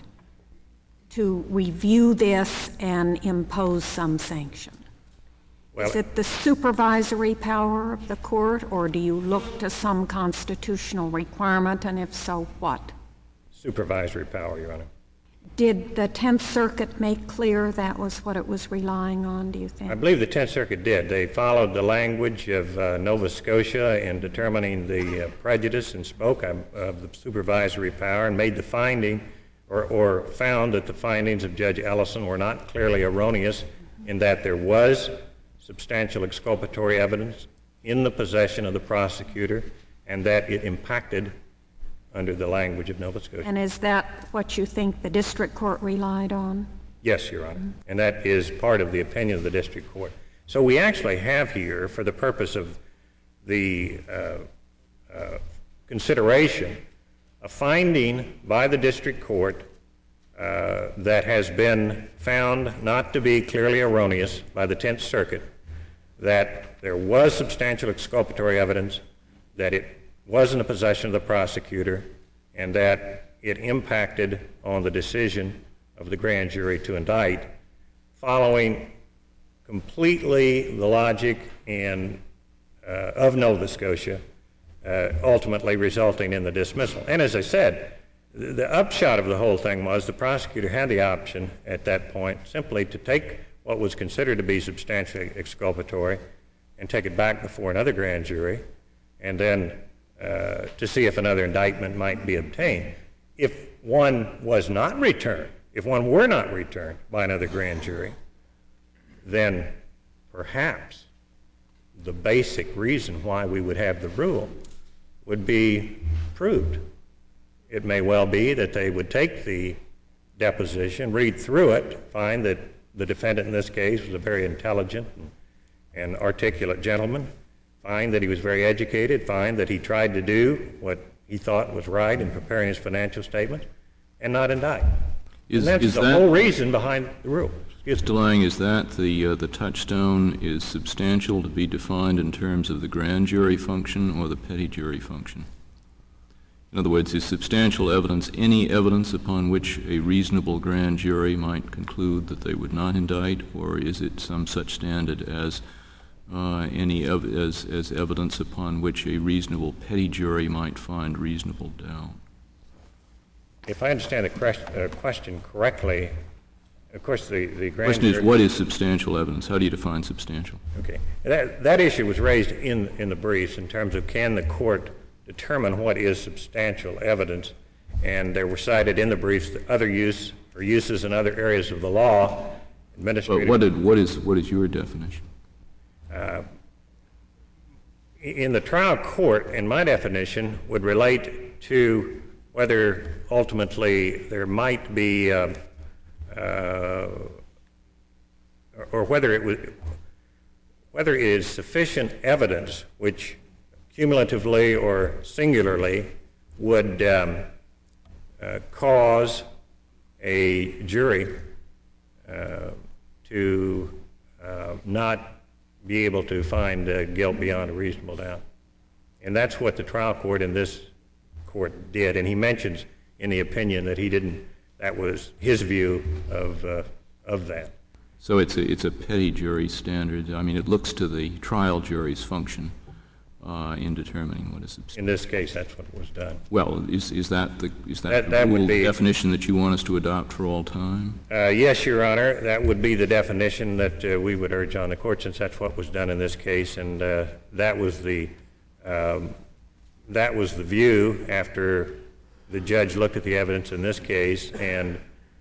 Speaker 3: to review this and impose some sanction?
Speaker 7: Well,
Speaker 3: is it the supervisory power of the court, or do you look to some constitutional requirement, and if so, what?
Speaker 7: Supervisory power, Your Honor.
Speaker 3: Did the Tenth Circuit make clear that was what it was relying on, do you think?
Speaker 7: I believe the Tenth Circuit did. They followed the language of Nova Scotia in determining the prejudice and spoke of the supervisory power and made the finding or found that the findings of Judge Ellison were not clearly erroneous in that there was substantial exculpatory evidence in the possession of the prosecutor and that it impacted under the language of Nova Scotia.
Speaker 3: And is that what you think the district court relied on?
Speaker 7: Yes, Your Honor. And that is part of the opinion of the district court. So we actually have here, for the purpose of the consideration, a finding by the district court that has been found not to be clearly erroneous by the Tenth Circuit, that there was substantial exculpatory evidence that it was in the possession of the prosecutor and that it impacted on the decision of the grand jury to indict, following completely the logic and of Nova Scotia, ultimately resulting in the dismissal. And as I said, the upshot of the whole thing was the prosecutor had the option at that point simply to take what was considered to be substantially exculpatory and take it back before another grand jury, and then to see if another indictment might be obtained. If one was not returned, if one were not returned by another grand jury, then perhaps the basic reason why we would have the rule would be proved. It may well be that they would take the deposition, read through it, find that the defendant in this case was a very intelligent and articulate gentleman, find that he was very educated, find that he tried to do what he thought was right in preparing his financial statements, and not indict. And that's the whole reason behind the rule.
Speaker 8: Mr. Lang, is that the touchstone is substantial to be defined in terms of the grand jury function or the petty jury function? In other words, is substantial evidence any evidence upon which a reasonable grand jury might conclude that they would not indict, or is it some such standard as as evidence upon which a reasonable petty jury might find reasonable doubt?
Speaker 7: If I understand the question correctly, of course the grand jury...
Speaker 8: The question is, what is substantial evidence? How do you define substantial?
Speaker 7: Okay. That issue was raised in the briefs in terms of can the court determine what is substantial evidence, and there were cited in the briefs other uses in other areas of the law, administrative...
Speaker 8: But what is your definition?
Speaker 7: In the trial court, in my definition, would relate to whether ultimately there might be, or whether it is sufficient evidence which cumulatively or singularly would cause a jury to not be able to find guilt beyond a reasonable doubt. And that's what the trial court in this court did. And he mentions in the opinion that he didn't, that was his view of that.
Speaker 8: So it's a petty jury standard. I mean, it looks to the trial jury's function in determining what is substantial.
Speaker 7: In this case, that's what was done.
Speaker 8: Well, is that the rule definition that you want us to adopt for all time?
Speaker 7: Yes, Your Honor. That would be the definition that we would urge on the court, since that's what was done in this case, and that was the view after the judge looked at the evidence in this case and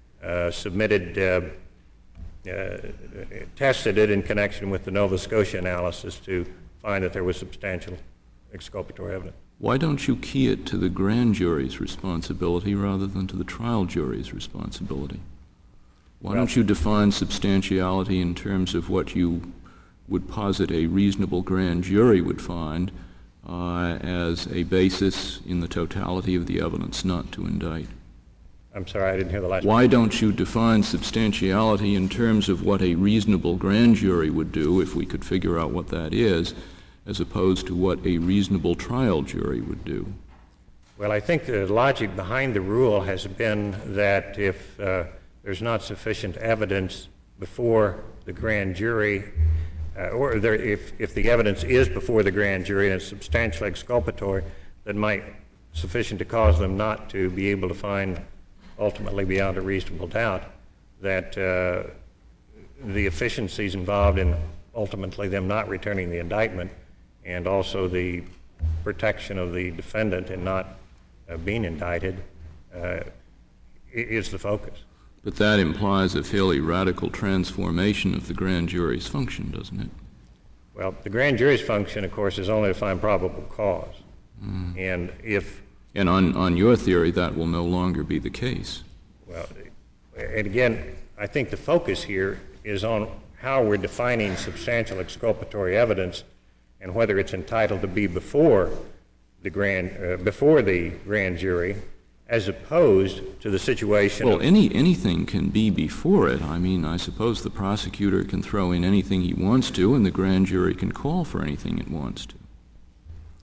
Speaker 7: tested it in connection with the Nova Scotia analysis to find that there was substantial exculpatory evidence.
Speaker 8: Why don't you key it to the grand jury's responsibility rather than to the trial jury's responsibility? Why don't you define substantiality in terms of what you would posit a reasonable grand jury would find as a basis in the totality of the evidence not to indict?
Speaker 7: I'm sorry, I didn't hear the last
Speaker 8: Why don't you define substantiality in terms of what a reasonable grand jury would do, if we could figure out what that is, as opposed to what a reasonable trial jury would do?
Speaker 7: Well, I think the logic behind the rule has been that if there's not sufficient evidence before the grand jury, if the evidence is before the grand jury and it's substantially exculpatory, that might sufficient to cause them not to be able to find ultimately beyond a reasonable doubt that the efficiencies involved in ultimately them not returning the indictment and also the protection of the defendant and not being indicted is the focus.
Speaker 8: But that implies a fairly radical transformation of the grand jury's function, doesn't it?
Speaker 7: Well, the grand jury's function, of course, is only to find probable cause. And on
Speaker 8: your theory, that will no longer be the case.
Speaker 7: Well, and again, I think the focus here is on how we're defining substantial exculpatory evidence and whether it's entitled to be before the grand jury, as opposed to the situation.
Speaker 8: Well, anything can be before it. I mean, I suppose the prosecutor can throw in anything he wants to, and the grand jury can call for anything it wants to.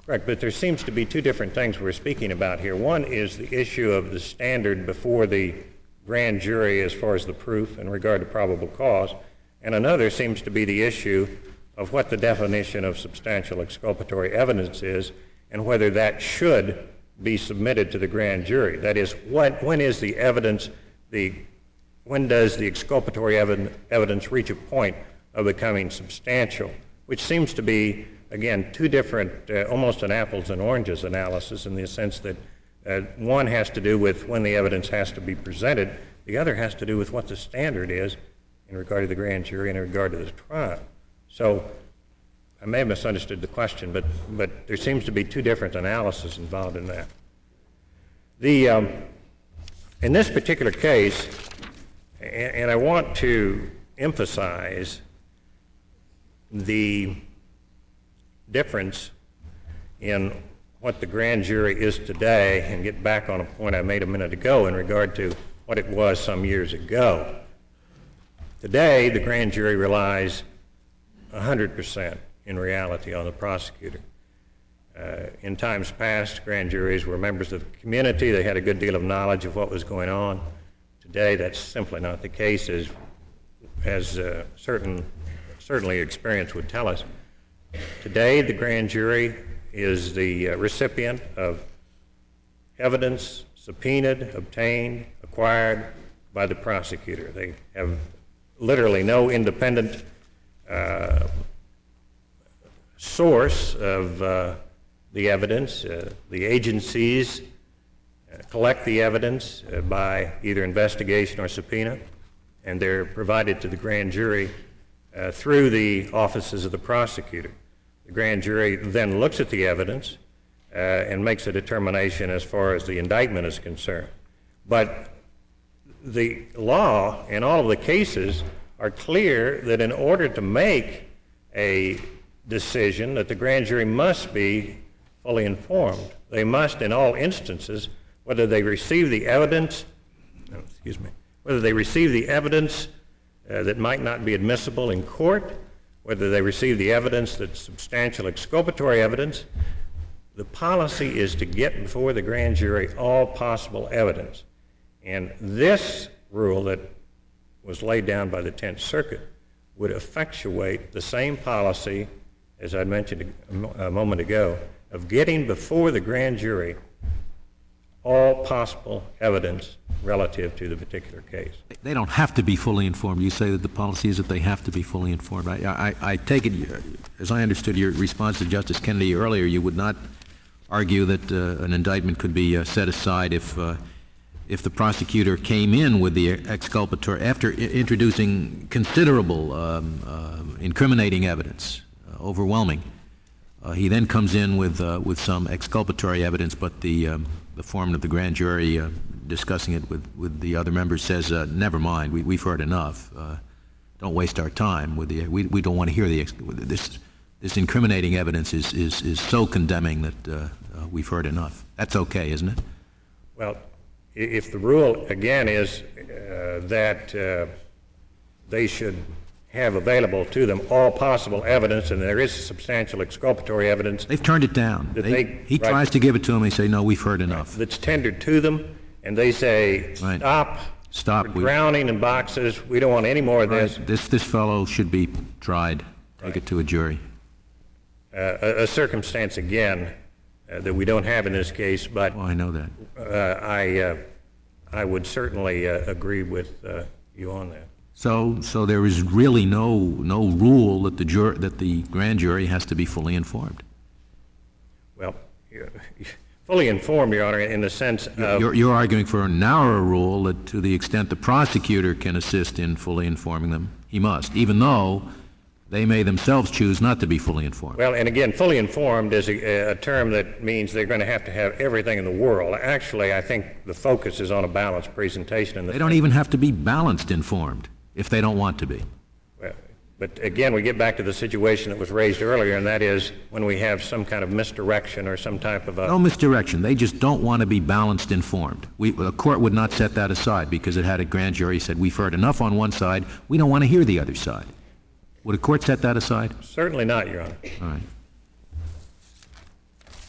Speaker 7: Correct, but there seems to be two different things we're speaking about here. One is the issue of the standard before the grand jury as far as the proof in regard to probable cause, and another seems to be the issue of what the definition of substantial exculpatory evidence is and whether that should be submitted to the grand jury. That is, when is the evidence, when does the exculpatory evidence reach a point of becoming substantial, which seems to be, again, two different, almost an apples and oranges analysis in the sense that one has to do with when the evidence has to be presented, the other has to do with what the standard is in regard to the grand jury and in regard to the trial. So I may have misunderstood the question, but there seems to be two different analyses involved in that. In this particular case, and I want to emphasize the difference in what the grand jury is today and get back on a point I made a minute ago in regard to what it was some years ago. Today, the grand jury relies 100% in reality on the prosecutor. In times past, grand juries were members of the community. They had a good deal of knowledge of what was going on. Today, that's simply not the case, as certainly experience would tell us. Today, the grand jury is the recipient of evidence subpoenaed, obtained, acquired by the prosecutor. They have literally no independent source of the evidence. The agencies collect the evidence by either investigation or subpoena, and they're provided to the grand jury through the offices of the prosecutor. The grand jury then looks at the evidence and makes a determination as far as the indictment is concerned. But the law in all of the cases are clear that in order to make a decision that the grand jury must be fully informed. They must, in all instances, whether they receive the evidence, whether they receive the evidence that might not be admissible in court, whether they receive the evidence that's substantial exculpatory evidence, the policy is to get before the grand jury all possible evidence. And this rule that was laid down by the 10th Circuit would effectuate the same policy, as I mentioned a moment ago, of getting before the grand jury all possible evidence relative to the particular case.
Speaker 6: They don't have to be fully informed. You say that the policy is that they have to be fully informed. I take it, as I understood your response to Justice Kennedy earlier, you would not argue that an indictment could be set aside if the prosecutor came in with the exculpatory, after introducing considerable incriminating evidence, overwhelming. He then comes in with some exculpatory evidence, but the foreman of the grand jury, discussing it with the other members, says, "Never mind. We've heard enough. Don't waste our time with the. We don't want to hear this incriminating evidence is so condemning that we've heard enough." That's okay, isn't it?
Speaker 7: Well, if the rule again is that they should have available to them all possible evidence, and there is substantial exculpatory evidence.
Speaker 6: They've turned it down. He tries to give it to them, and they say, "No, we've heard enough."
Speaker 7: That's tendered to them, and they say, "Stop. We're drowning in boxes. We don't want any more of this."
Speaker 6: This fellow should be tried. Take it to a jury.
Speaker 7: A circumstance, again, that we don't have in this case, but
Speaker 6: I know that.
Speaker 7: I would certainly agree with you on that.
Speaker 6: So there is really no rule that the grand jury has to be fully informed.
Speaker 7: Well, fully informed, Your Honor, in the sense of...
Speaker 6: You're arguing for a narrower rule that to the extent the prosecutor can assist in fully informing them, he must, even though they may themselves choose not to be fully informed.
Speaker 7: Well, and again, fully informed is a term that means they're going to have everything in the world. Actually, I think the focus is on a balanced presentation.
Speaker 6: They don't even have to be balanced informed if they don't want to be.
Speaker 7: Well, but again, we get back to the situation that was raised earlier, and that is when we have some kind of misdirection or some type of a...
Speaker 6: No misdirection. They just don't want to be balanced informed. The court would not set that aside because it had a grand jury said, "We've heard enough on one side. We don't want to hear the other side." Would a court set that aside?
Speaker 7: Certainly not, Your Honor.
Speaker 6: All right.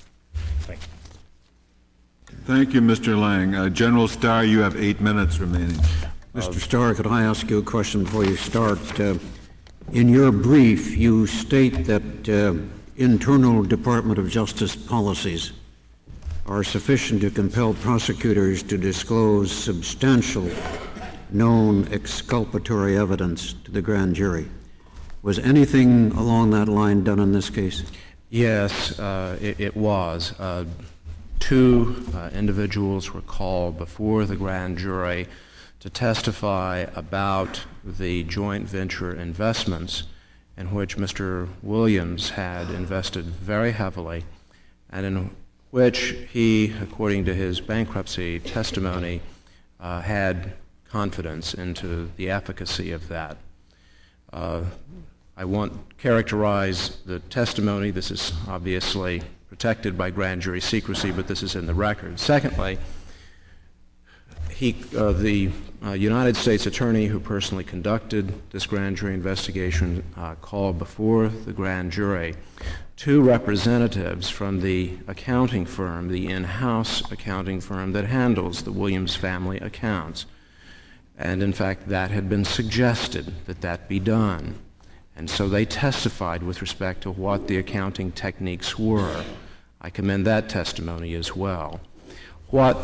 Speaker 1: Thank you, Mr. Lang. General Starr, you have 8 minutes remaining.
Speaker 9: Mr. Starr, could I ask you a question before you start? In your brief, you state that internal Department of Justice policies are sufficient to compel prosecutors to disclose substantial known exculpatory evidence to the grand jury. Was anything along that line done in this case?
Speaker 2: Yes, it was. Two individuals were called before the grand jury to testify about the joint venture investments in which Mr. Williams had invested very heavily, and in which he, according to his bankruptcy testimony, had confidence into the efficacy of that. I won't characterize the testimony. This is obviously protected by grand jury secrecy, but this is in the record. Secondly, the United States attorney who personally conducted this grand jury investigation called before the grand jury two representatives from the accounting firm, the in-house accounting firm that handles the Williams family accounts. And in fact, that had been suggested that that be done. And so they testified with respect to what the accounting techniques were. I commend that testimony as well. What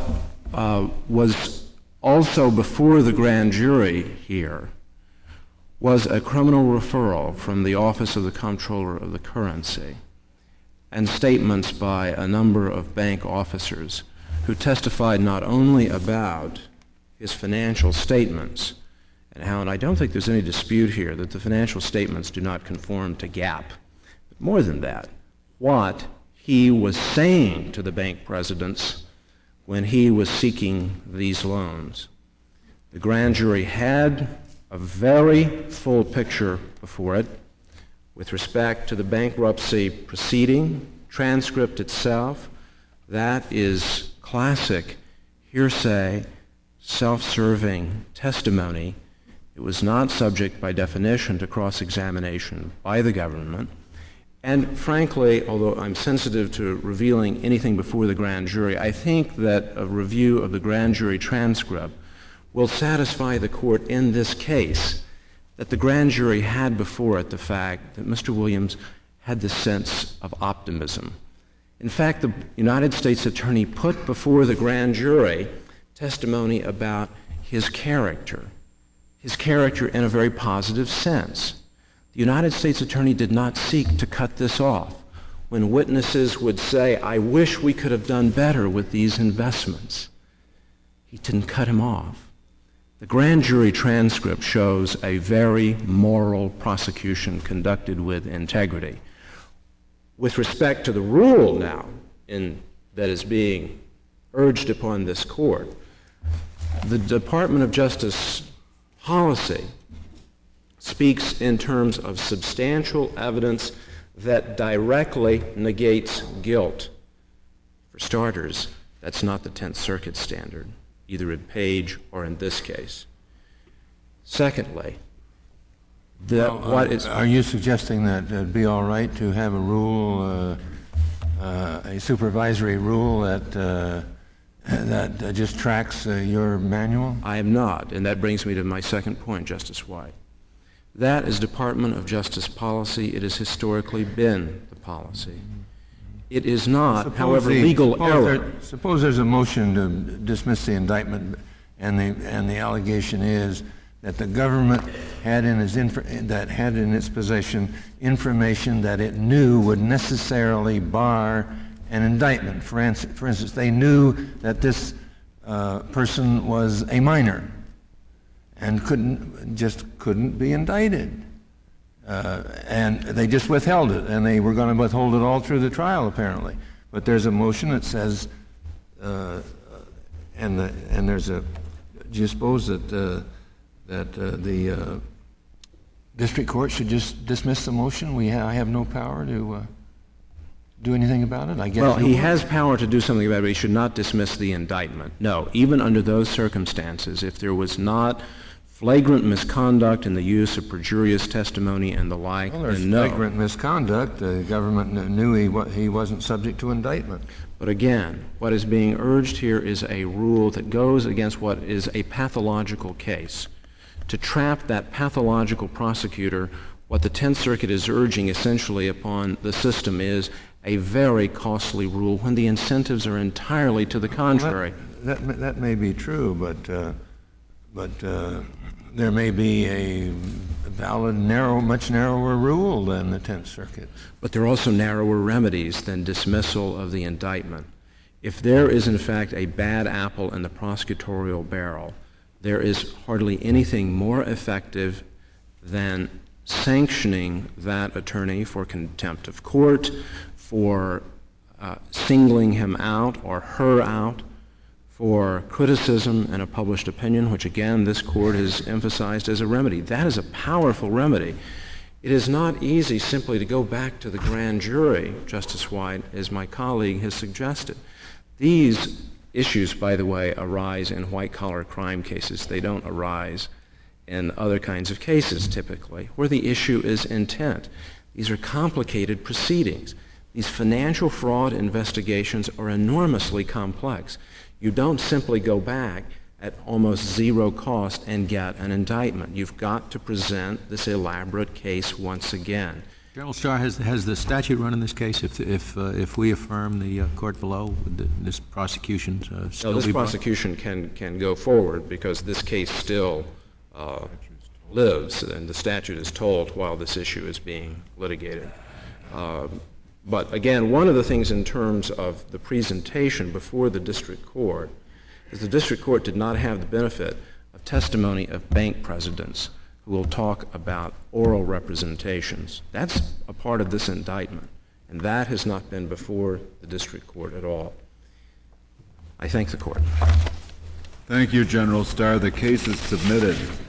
Speaker 2: was also before the grand jury here was a criminal referral from the Office of the Comptroller of the Currency and statements by a number of bank officers who testified not only about his financial statements and how, and I don't think there's any dispute here that the financial statements do not conform to GAAP, but more than that, what he was saying to the bank presidents when he was seeking these loans. The grand jury had a very full picture before it with respect to the bankruptcy proceeding, transcript itself. That is classic hearsay, self-serving testimony. It was not subject by definition to cross-examination by the government. And frankly, although I'm sensitive to revealing anything before the grand jury, I think that a review of the grand jury transcript will satisfy the court in this case that the grand jury had before it the fact that Mr. Williams had this sense of optimism. In fact, the United States attorney put before the grand jury testimony about his character in a very positive sense. The United States attorney did not seek to cut this off. When witnesses would say, I wish we could have done better with these investments, he didn't cut him off. The grand jury transcript shows a very moral prosecution conducted with integrity. With respect to the rule now that is being urged upon this court, the Department of Justice policy speaks in terms of substantial evidence that directly negates guilt. For starters, that's not the Tenth Circuit standard, either in Page or in this case. Secondly,
Speaker 5: are you suggesting that it'd be all right to have a rule, a supervisory rule that just tracks your manual?
Speaker 2: I am not, and that brings me to my second point, Justice White. That is Department of Justice policy. It has historically been the policy. It is not, however, legal error.
Speaker 5: Suppose there's a motion to dismiss the indictment, and the allegation is that the government had in its possession information that it knew would necessarily bar an indictment. For instance, they knew that this person was a minor and couldn't be indicted. And they just withheld it, and they were going to withhold it all through the trial, apparently. But there's a motion that says, do you suppose that the district court should just dismiss the motion? I have no power to do anything about it? I guess.
Speaker 2: Well, he has power to do something about it, but he should not dismiss the indictment. No, even under those circumstances, if there was not flagrant misconduct in the use of perjurious testimony and the like,
Speaker 5: Well, there's
Speaker 2: then no.
Speaker 5: flagrant misconduct. The government knew he wasn't subject to indictment.
Speaker 2: But again, what is being urged here is a rule that goes against what is a pathological case. To trap that pathological prosecutor, what the Tenth Circuit is urging essentially upon the system is a very costly rule when the incentives are entirely to the contrary.
Speaker 5: That may be true, but there may be a valid, much narrower rule than the Tenth Circuit.
Speaker 2: But there are also narrower remedies than dismissal of the indictment. If there is, in fact, a bad apple in the prosecutorial barrel, there is hardly anything more effective than sanctioning that attorney for contempt of court, for singling him out or her out, for criticism and a published opinion, which again this court has emphasized as a remedy. That is a powerful remedy. It is not easy simply to go back to the grand jury, Justice White, as my colleague has suggested. These issues, by the way, arise in white-collar crime cases. They don't arise in other kinds of cases, typically, where the issue is intent. These are complicated proceedings. These financial fraud investigations are enormously complex. You don't simply go back at almost zero cost and get an indictment. You've got to present this elaborate case once again.
Speaker 6: General Starr, has the statute run in this case? If we affirm the court below, would this prosecution still
Speaker 2: this
Speaker 6: be brought?
Speaker 2: prosecution can go forward because this case still lives, and the statute is told while this issue is being litigated. But again, one of the things in terms of the presentation before the district court is the district court did not have the benefit of testimony of bank presidents who will talk about oral representations. That's a part of this indictment, and that has not been before the district court at all. I thank the court.
Speaker 1: Thank you, General Starr. The case is submitted.